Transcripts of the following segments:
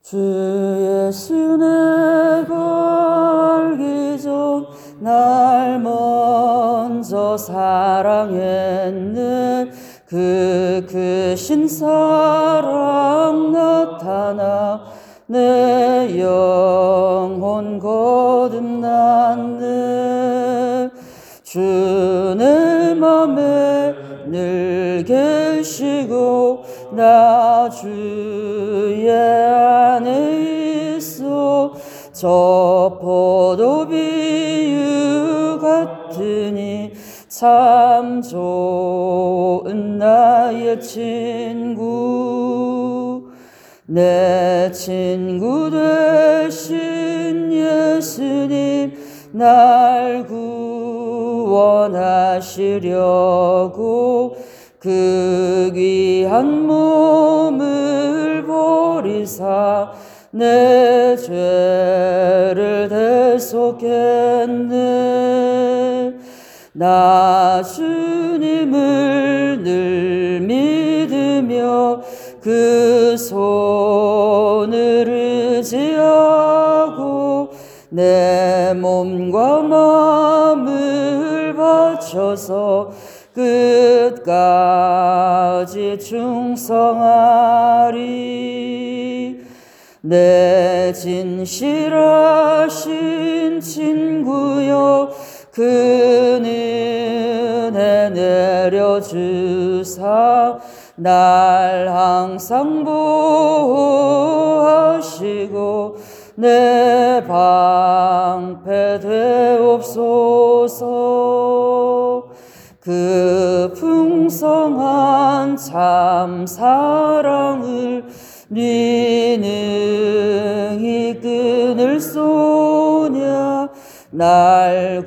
주 예수 내가 알기 전 날 먼저 사랑했네. 그 크신 사랑 나타나 내 영혼 거듭났네. 주 내 맘에 늘 계시고 나 주의 안에 있어. 저 포도비유 같으니 참 좋은 나의 친구. 내 친구 되신 예수님 날 구원하시려고 그 귀한 몸을 버리사 내 죄를 대속했네. 나 주님을 늘 믿으며 그 손을 의지하고 내 몸과 마음을 바쳐서 끝까지 충성하리. 내 진실하신 친구여 그 은혜 내려주사 날 항상 보호하시고 내 방패 되옵소서. 그 풍성한 참 사랑을 네 능히 끊을 소냐. 날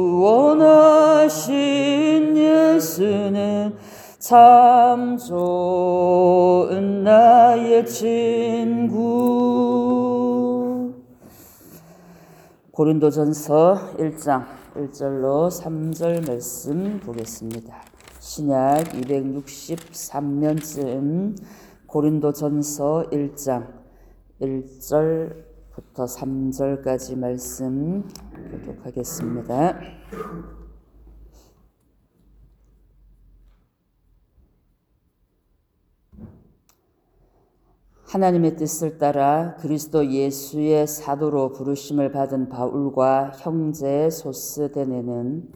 구원하신 예수는 참 좋은 나의 친구. 고린도전서 1장 1절로 3절 말씀 보겠습니다. 신약 263면쯤 고린도전서 1장 1절부터 3절까지 말씀 교독하겠습니다. 하나님의 뜻을 따라 그리스도 예수의 사도로 부르심을 받은 바울과 형제 소스데네는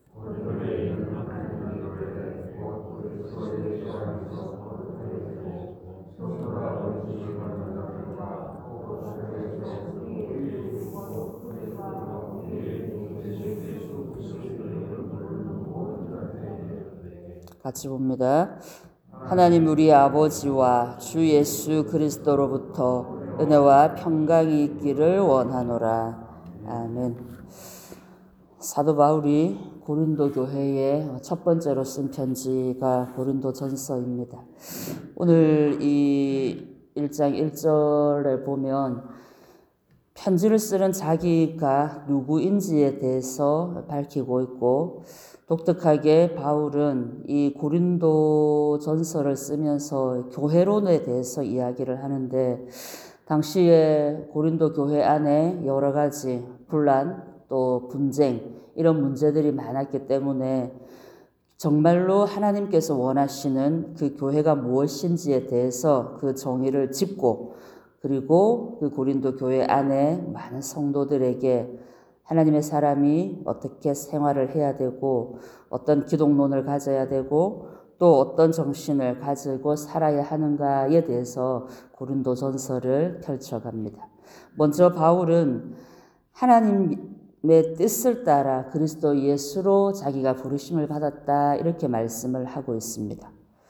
같이 봅니다. 하나님 우리 아버지와 주 예수 그리스도로부터 은혜와 평강이 있기를 원하노라. 아멘. 사도 바울이 고린도 교회에 첫 번째로 쓴 편지가 고린도전서입니다. 오늘 이 1장 1절에 보면 편지를 쓰는 자기가 누구인지에 대해서 밝히고 있고, 독특하게 바울은 이 고린도 전서를 쓰면서 교회론에 대해서 이야기를 하는데, 당시에 고린도 교회 안에 여러 가지 분란 또 분쟁 이런 문제들이 많았기 때문에 정말로 하나님께서 원하시는 그 교회가 무엇인지에 대해서 그 정의를 짚고, 그리고 그 고린도 교회 안에 많은 성도들에게 하나님의 사람이 어떻게 생활을 해야 되고 어떤 기독론을 가져야 되고 또 어떤 정신을 가지고 살아야 하는가에 대해서 고린도전서를 펼쳐갑니다. 먼저 바울은 하나님의 뜻을 따라 그리스도 예수로 자기가 부르심을 받았다 이렇게 말씀을 하고 있습니다.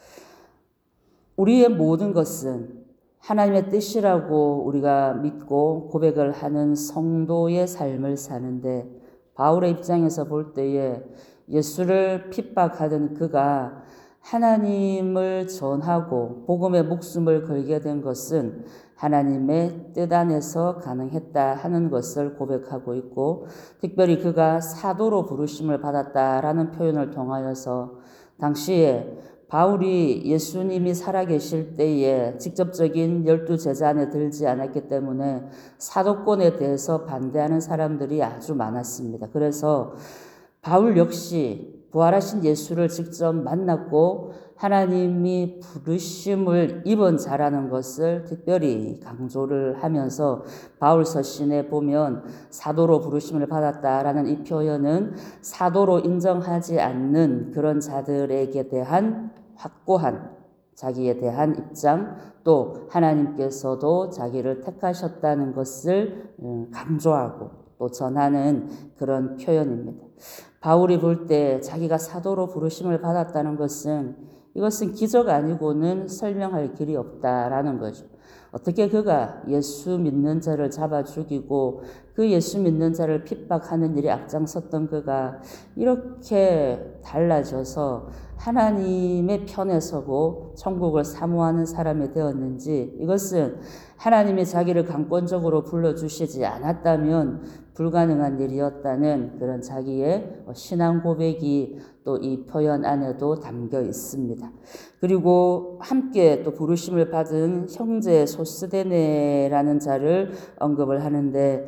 우리의 모든 것은 하나님의 뜻이라고 우리가 믿고 고백을 하는 성도의 삶을 사는데, 바울의 입장에서 볼 때에 예수를 핍박하던 그가 하나님을 전하고 복음의 목숨을 걸게 된 것은 하나님의 뜻 안에서 가능했다 하는 것을 고백하고 있고, 특별히 그가 사도로 부르심을 받았다라는 표현을 통하여서 당시에 바울이 예수님이 살아계실 때에 직접적인 12제자 안에 들지 않았기 때문에 사도권에 대해서 반대하는 사람들이 아주 많았습니다. 그래서 바울 역시 부활하신 예수를 직접 만났고 하나님이 부르심을 입은 자라는 것을 특별히 강조를 하면서 바울 서신에 보면 사도로 부르심을 받았다라는 이 표현은 사도로 인정하지 않는 그런 자들에게 대한 확고한 자기에 대한 입장, 또 하나님께서도 자기를 택하셨다는 것을 강조하고 또 전하는 그런 표현입니다. 바울이 볼 때 자기가 사도로 부르심을 받았다는 것은 이것은 기적 아니고는 설명할 길이 없다라는 거죠. 어떻게 그가 예수 믿는 자를 잡아 죽이고 그 예수 믿는 자를 핍박하는 일에 앞장섰던 그가 이렇게 달라져서 하나님의 편에 서고 천국을 사모하는 사람이 되었는지, 이것은 하나님이 자기를 강권적으로 불러주시지 않았다면 불가능한 일이었다는 그런 자기의 신앙 고백이 또 이 표현 안에도 담겨 있습니다. 그리고 함께 또 부르심을 받은 형제 소스데네라는 자를 언급을 하는데,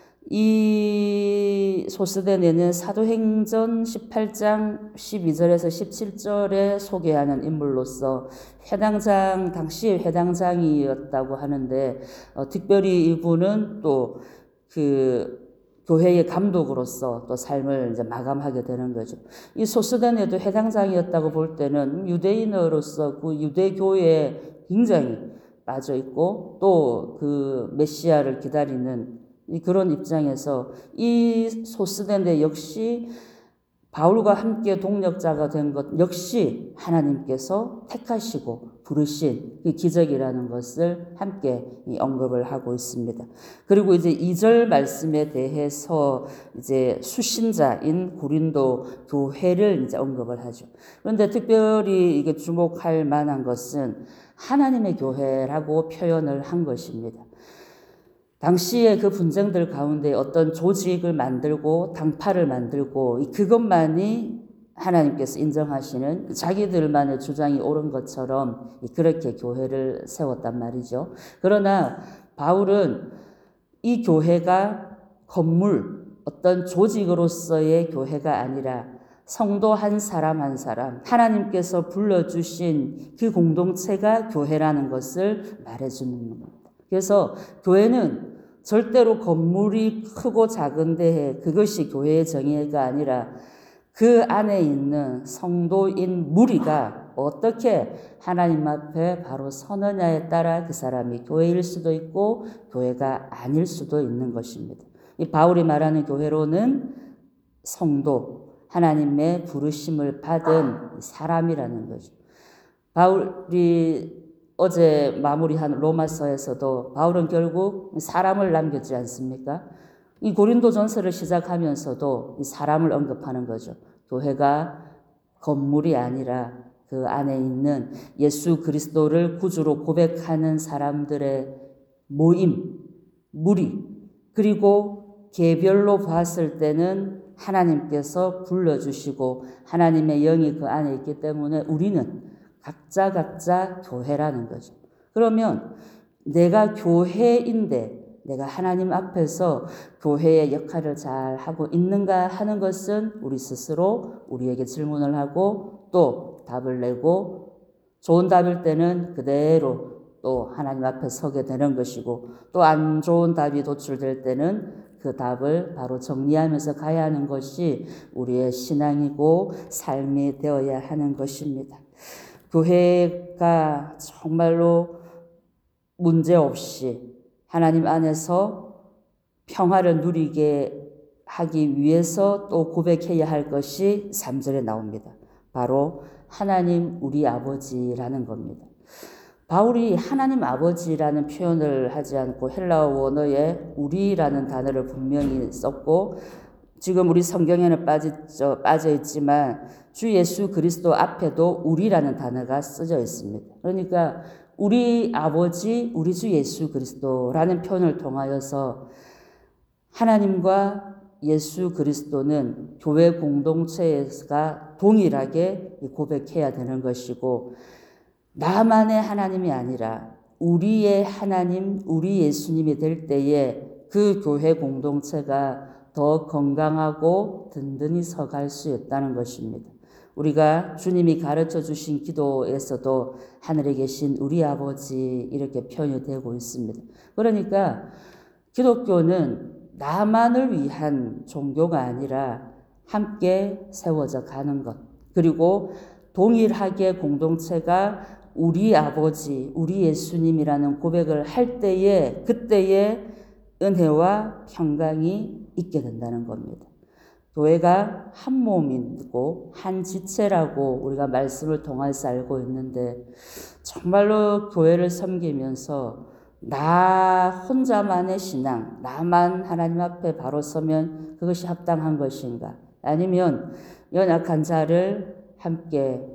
이 소스데네는 사도행전 18장 12절에서 17절에 소개하는 인물로서 당시 회당장이었다고 하는데, 특별히 이분은 또 그 교회의 감독으로서 또 삶을 이제 마감하게 되는 거죠. 이 소스데네도 회당장이었다고 볼 때는 유대인으로서 그 유대교회에 굉장히 빠져 있고 또 그 메시아를 기다리는 그런 입장에서 이 소스데네 역시 바울과 함께 동력자가 된 것 역시 하나님께서 택하시고 부르신 그 기적이라는 것을 함께 언급을 하고 있습니다. 그리고 이제 2절 말씀에 대해서 이제 수신자인 고린도 교회를 이제 언급을 하죠. 그런데 특별히 이게 주목할 만한 것은 하나님의 교회라고 표현을 한 것입니다. 당시에 그 분쟁들 가운데 어떤 조직을 만들고 당파를 만들고 그것만이 하나님께서 인정하시는 자기들만의 주장이 옳은 것처럼 그렇게 교회를 세웠단 말이죠. 그러나 바울은 이 교회가 건물, 어떤 조직으로서의 교회가 아니라 성도 한 사람 한 사람, 하나님께서 불러주신 그 공동체가 교회라는 것을 말해주는 겁니다. 그래서 교회는 절대로 건물이 크고 작은데 그것이 교회의 정의가 아니라 그 안에 있는 성도인 무리가 어떻게 하나님 앞에 바로 서느냐에 따라 그 사람이 교회일 수도 있고 교회가 아닐 수도 있는 것입니다. 이 바울이 말하는 교회로는 성도, 하나님의 부르심을 받은 사람이라는 거죠. 바울이 어제 마무리한 로마서에서도 바울은 결국 사람을 남겼지 않습니까? 이 고린도전서를 시작하면서도 이 사람을 언급하는 거죠. 교회가 건물이 아니라 그 안에 있는 예수 그리스도를 구주로 고백하는 사람들의 모임, 무리, 그리고 개별로 봤을 때는 하나님께서 불러주시고 하나님의 영이 그 안에 있기 때문에 우리는 각자 교회라는 거죠. 그러면 내가 교회인데 내가 하나님 앞에서 교회의 역할을 잘 하고 있는가 하는 것은 우리 스스로 우리에게 질문을 하고 또 답을 내고 좋은 답일 때는 그대로 또 하나님 앞에 서게 되는 것이고 또 안 좋은 답이 도출될 때는 그 답을 바로 정리하면서 가야 하는 것이 우리의 신앙이고 삶이 되어야 하는 것입니다. 교회가 정말로 문제없이 하나님 안에서 평화를 누리게 하기 위해서 또 고백해야 할 것이 3절에 나옵니다. 바로 하나님 우리 아버지라는 겁니다. 바울이 하나님 아버지라는 표현을 하지 않고 헬라어 원어에 우리라는 단어를 분명히 썼고 지금 우리 성경에는 빠져 있지만 주 예수 그리스도 앞에도 우리라는 단어가 쓰여 있습니다. 그러니까 우리 아버지, 우리 주 예수 그리스도라는 표현을 통하여서 하나님과 예수 그리스도는 교회 공동체가 동일하게 고백해야 되는 것이고, 나만의 하나님이 아니라 우리의 하나님, 우리 예수님이 될 때에 그 교회 공동체가 더 건강하고 든든히 서갈 수 있다는 것입니다. 우리가 주님이 가르쳐 주신 기도에서도 하늘에 계신 우리 아버지 이렇게 표현이 되고 있습니다. 그러니까 기독교는 나만을 위한 종교가 아니라 함께 세워져 가는 것, 그리고 동일하게 공동체가 우리 아버지, 우리 예수님이라는 고백을 할 때에 그때에 은혜와 평강이 있게 된다는 겁니다. 교회가 한 몸이고 한 지체라고 우리가 말씀을 통해서 알고 있는데, 정말로 교회를 섬기면서 나 혼자만의 신앙, 나만 하나님 앞에 바로 서면 그것이 합당한 것인가? 아니면 연약한 자를 함께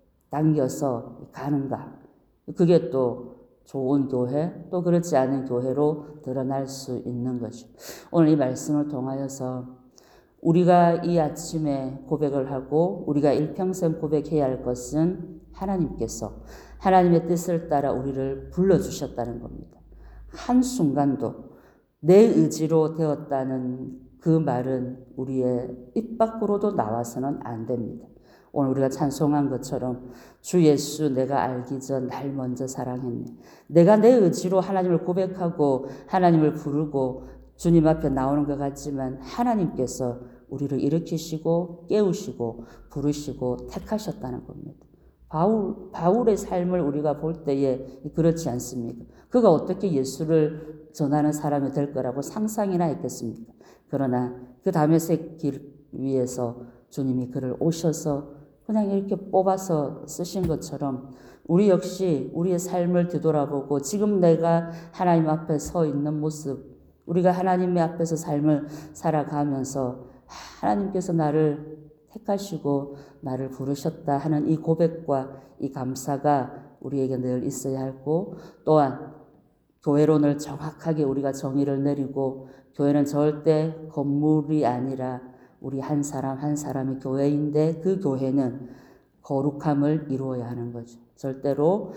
당겨서 가는가? 그게 또 좋은 교회, 또 그렇지 않은 교회로 드러날 수 있는 거죠. 오늘 이 말씀을 통하여서 우리가 이 아침에 고백을 하고 우리가 일평생 고백해야 할 것은 하나님께서 하나님의 뜻을 따라 우리를 불러주셨다는 겁니다. 한순간도 내 의지로 되었다는 그 말은 우리의 입 밖으로도 나와서는 안 됩니다. 오늘 우리가 찬송한 것처럼 주 예수 내가 알기 전 날 먼저 사랑했네. 내가 내 의지로 하나님을 고백하고 하나님을 부르고 주님 앞에 나오는 것 같지만 하나님께서 우리를 일으키시고 깨우시고 부르시고 택하셨다는 겁니다. 바울의 삶을 우리가 볼 때에 그렇지 않습니까? 그가 어떻게 예수를 전하는 사람이 될 거라고 상상이나 했겠습니까? 그러나 그 다메섹 길 위에서 주님이 그를 오셔서 그냥 이렇게 뽑아서 쓰신 것처럼 우리 역시 우리의 삶을 뒤돌아보고 지금 내가 하나님 앞에 서 있는 모습, 우리가 하나님의 앞에서 삶을 살아가면서 하나님께서 나를 택하시고 나를 부르셨다 하는 이 고백과 이 감사가 우리에게 늘 있어야 하고, 또한 교회론을 정확하게 우리가 정의를 내리고, 교회는 절대 건물이 아니라 우리 한 사람 한 사람이 교회인데 그 교회는 거룩함을 이루어야 하는 거죠. 절대로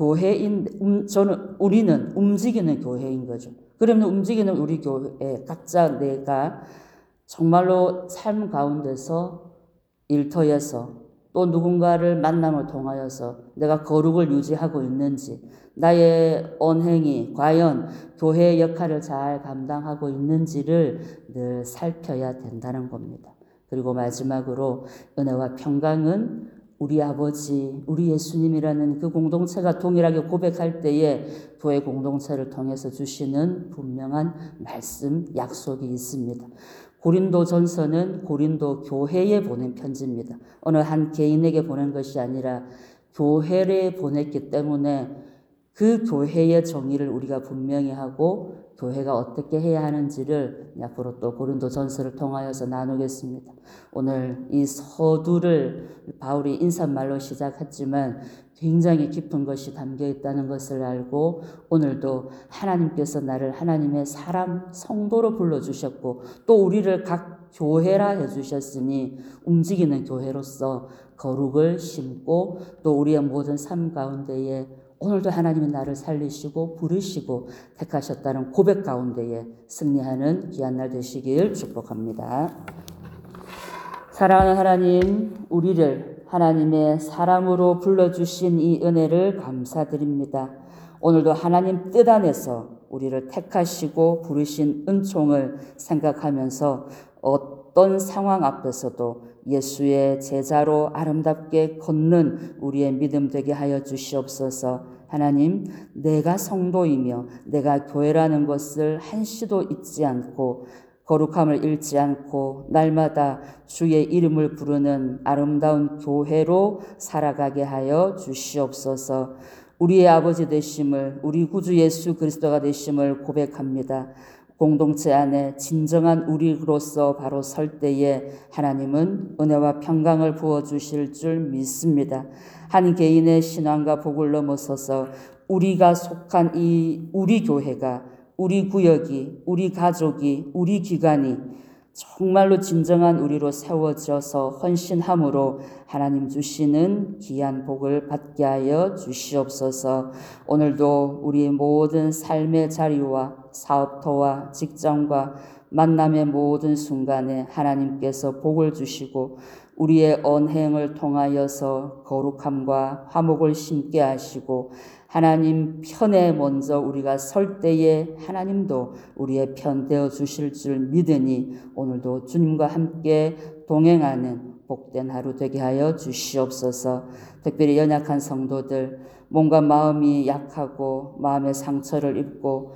우리는 움직이는 교회인 거죠. 그러면 움직이는 우리 교회 각자 내가 정말로 삶 가운데서 일터에서 또 누군가를 만남을 통하여서 내가 거룩을 유지하고 있는지, 나의 언행이 과연 교회의 역할을 잘 감당하고 있는지를 늘 살펴야 된다는 겁니다. 그리고 마지막으로 은혜와 평강은 우리 아버지, 우리 예수님이라는 그 공동체가 동일하게 고백할 때에 교회 공동체를 통해서 주시는 분명한 말씀, 약속이 있습니다. 고린도 전서는 고린도 교회에 보낸 편지입니다. 어느 한 개인에게 보낸 것이 아니라 교회에 보냈기 때문에 그 교회의 정의를 우리가 분명히 하고 교회가 어떻게 해야 하는지를 앞으로 또 고린도 전서를 통하여서 나누겠습니다. 오늘 이 서두를 바울이 인사말로 시작했지만 굉장히 깊은 것이 담겨 있다는 것을 알고, 오늘도 하나님께서 나를 하나님의 사람, 성도로 불러주셨고 또 우리를 각 교회라 해주셨으니 움직이는 교회로서 거룩을 심고 또 우리의 모든 삶 가운데에 오늘도 하나님이 나를 살리시고 부르시고 택하셨다는 고백 가운데에 승리하는 귀한 날 되시길 축복합니다. 사랑하는 하나님, 우리를 하나님의 사람으로 불러주신 이 은혜를 감사드립니다. 오늘도 하나님 뜻 안에서 우리를 택하시고 부르신 은총을 생각하면서 어떤 상황 앞에서도 예수의 제자로 아름답게 걷는 우리의 믿음 되게 하여 주시옵소서. 하나님, 내가 성도이며 내가 교회라는 것을 한시도 잊지 않고 거룩함을 잃지 않고 날마다 주의 이름을 부르는 아름다운 교회로 살아가게 하여 주시옵소서. 우리의 아버지 되심을, 우리 구주 예수 그리스도가 되심을 고백합니다. 공동체 안에 진정한 우리로서 바로 설 때에 하나님은 은혜와 평강을 부어주실 줄 믿습니다. 한 개인의 신앙과 복을 넘어서서 우리가 속한 이 우리 교회가, 우리 구역이, 우리 가족이, 우리 기관이 정말로 진정한 우리로 세워져서 헌신함으로 하나님 주시는 귀한 복을 받게 하여 주시옵소서. 오늘도 우리 모든 삶의 자리와 사업터와 직장과 만남의 모든 순간에 하나님께서 복을 주시고 우리의 언행을 통하여서 거룩함과 화목을 심게 하시고 하나님 편에 먼저 우리가 설 때에 하나님도 우리의 편 되어 주실 줄 믿으니 오늘도 주님과 함께 동행하는 복된 하루 되게 하여 주시옵소서. 특별히 연약한 성도들, 몸과 마음이 약하고 마음의 상처를 입고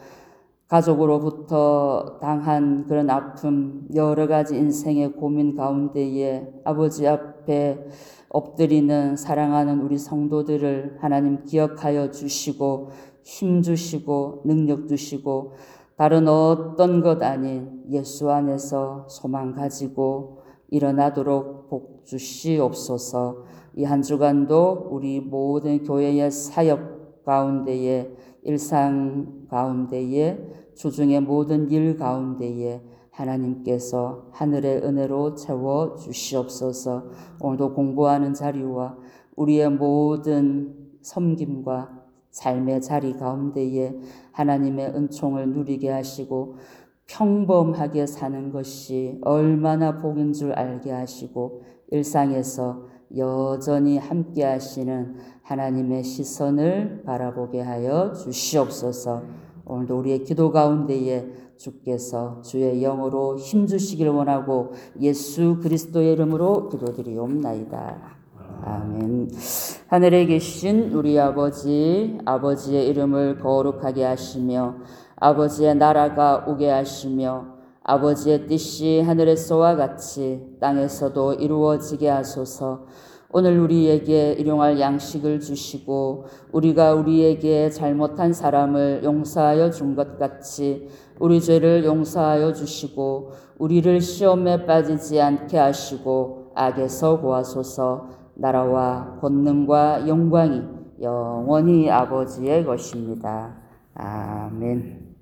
가족으로부터 당한 그런 아픔, 여러 가지 인생의 고민 가운데에 아버지 앞에 엎드리는 사랑하는 우리 성도들을 하나님 기억하여 주시고 힘 주시고 능력 주시고 다른 어떤 것 아닌 예수 안에서 소망 가지고 일어나도록 복 주시옵소서. 이 한 주간도 우리 모든 교회의 사역 가운데에 일상 가운데에 주중의 모든 일 가운데에 하나님께서 하늘의 은혜로 채워 주시옵소서. 오늘도 공부하는 자리와 우리의 모든 섬김과 삶의 자리 가운데에 하나님의 은총을 누리게 하시고 평범하게 사는 것이 얼마나 복인 줄 알게 하시고 일상에서 여전히 함께 하시는 하나님의 시선을 바라보게 하여 주시옵소서. 오늘도 우리의 기도 가운데에 주께서 주의 영으로 힘주시길 원하고 예수 그리스도의 이름으로 기도드리옵나이다. 아멘. 하늘에 계신 우리 아버지, 아버지의 이름을 거룩하게 하시며 아버지의 나라가 오게 하시며 아버지의 뜻이 하늘에서와 같이 땅에서도 이루어지게 하소서. 오늘 우리에게 일용할 양식을 주시고 우리가 우리에게 잘못한 사람을 용서하여 준 것 같이 우리 죄를 용서하여 주시고 우리를 시험에 빠지지 않게 하시고 악에서 구하소서. 나라와 권능과 영광이 영원히 아버지의 것입니다. 아멘.